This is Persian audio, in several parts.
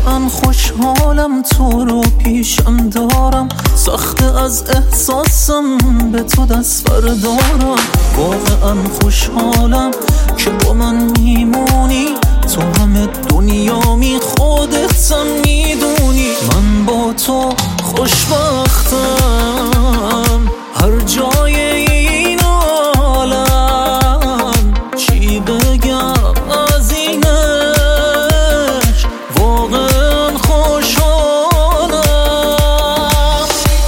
واقعا خوشحالم تو رو پیشم دارم، سخته از احساسم به تو دست بردارم. واقعا خوشحالم که با من میمونی، تو همه دنیامی خودتم میدونی. من با تو خوشبختم هر جای این عالم، چی بگم از اینش، واقعا خوشحالم.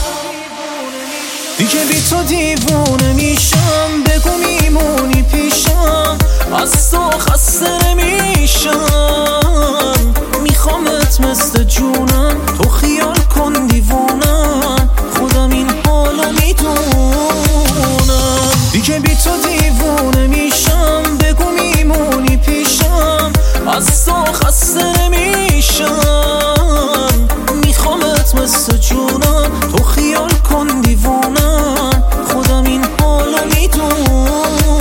دیگه بی تو دیوونه میشم، بگو میمونی پیشم، از تو خسته نمیشم. میخوامت مثل جونم، تو خیال کن دیوونم، خودم این حالو میدونم. دیگه بی تو دیوونه میشم، بگو میمونی پیشم، از تو خسته نمیشم. میخوامت مثل جونم، تو خیال کن دیوونم، خودم این حالو میدونم.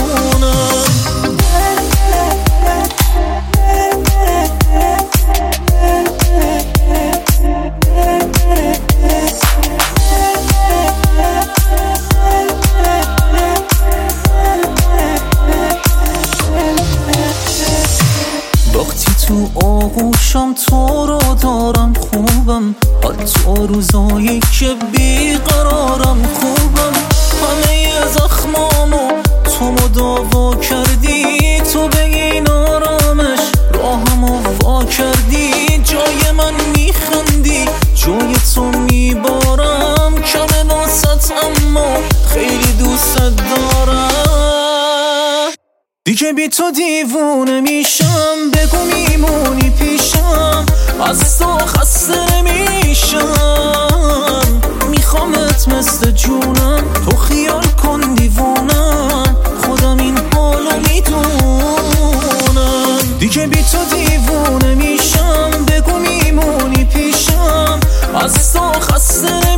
وقتی تو آغوشم تو رو دارم خوبم، حتی روزایی که بیقرارم خوبم. همه زخمامو تو مداوا کردی، تو به این آرامش راهمو وا کردی. جای من میخندی، جای تو میبارم، کمه واسط اما خیلی دوست دارم. دیگه بی تو دیوونه میشم، بگو میمونی پیشم، از تو خسته نمیشم. میخوامت مثل جونم، تو خیال کن دیوونم، خودم این حالو میدونم. دیگه بی تو دیوونه میشم، بگو میمونی پیشم، از تو خسته